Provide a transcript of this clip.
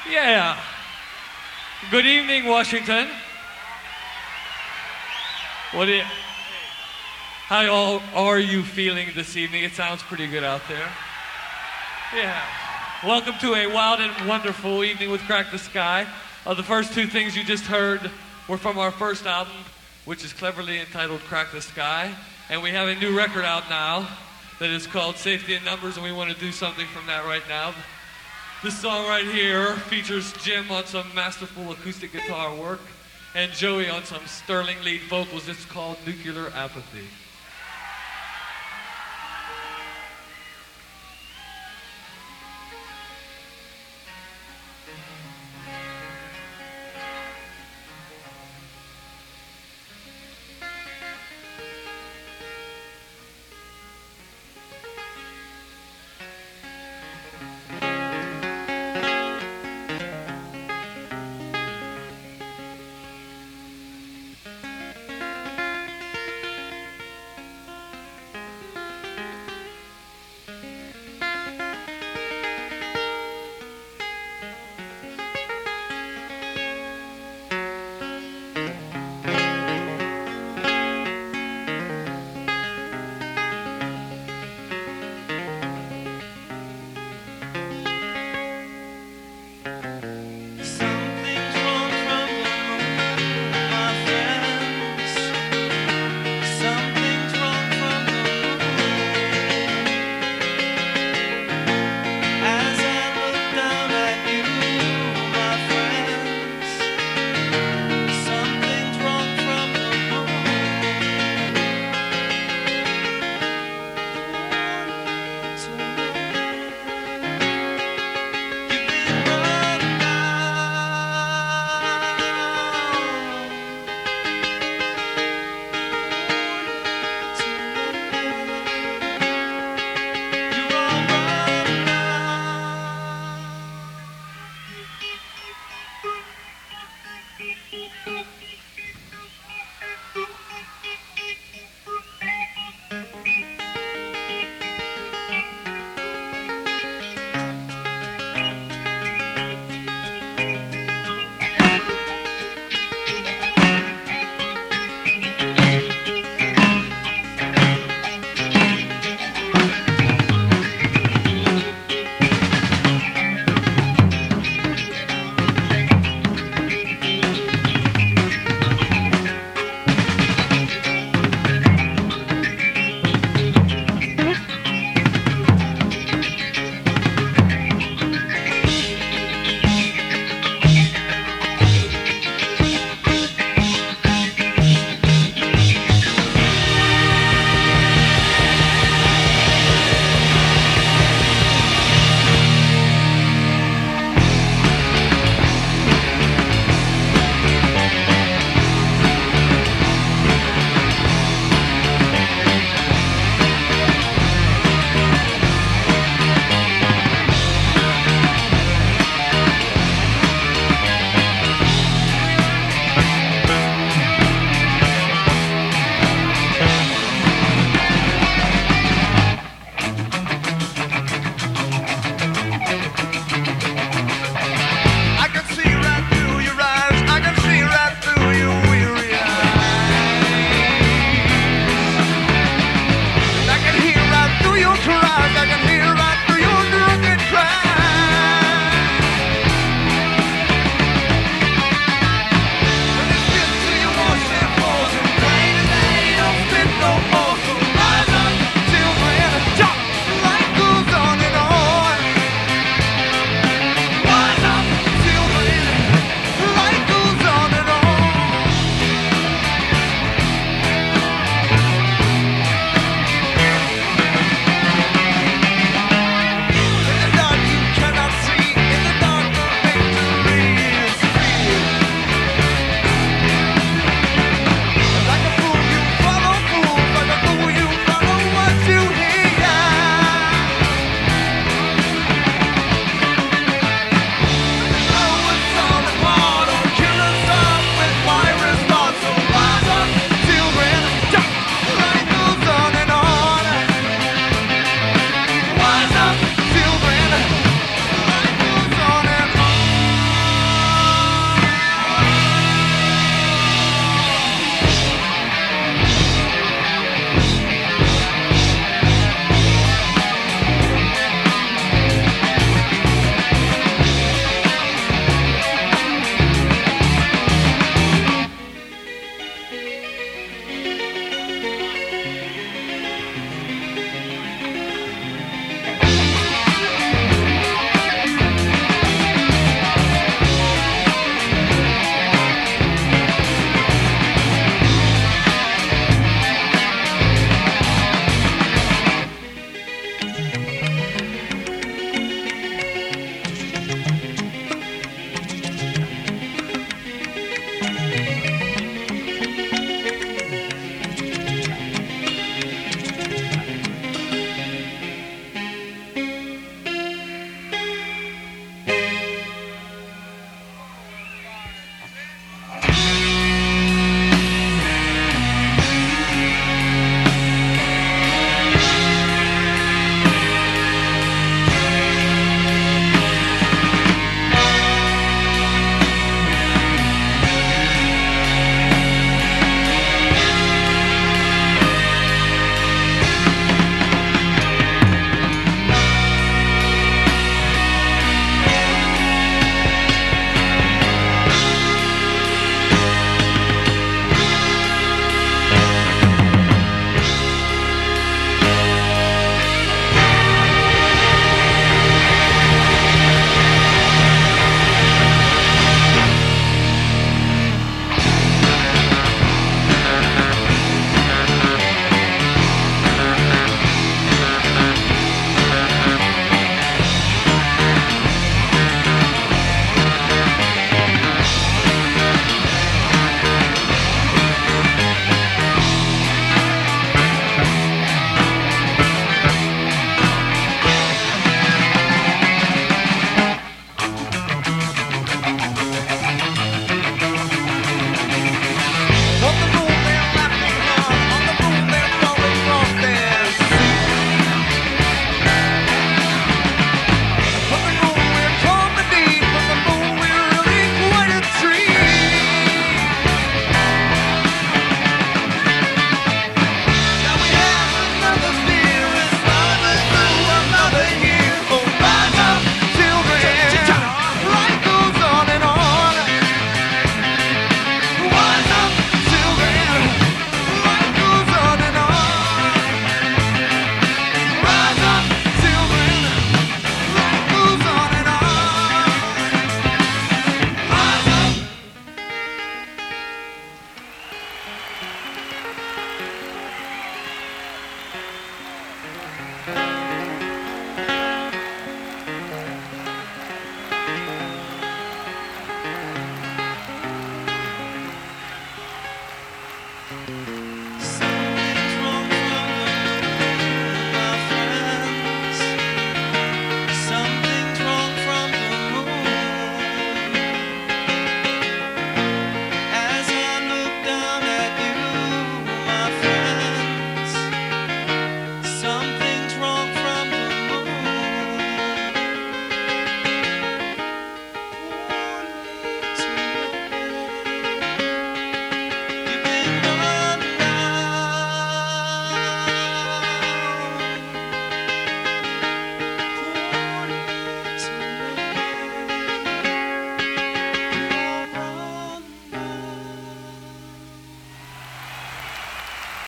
Yeah. Good evening, Washington. What do you, how all are you feeling this evening? It sounds pretty good out there. Yeah. Welcome to a wild and wonderful evening with Crack the Sky. The first two things you just heard were from our first album, which is cleverly entitled Crack the Sky. And we have a new record out now that is called Safety in Numbers, and we want to do something from that right now. This song right here features Jim on some masterful acoustic guitar work and Joey on some sterling lead vocals. It's called Nuclear Apathy.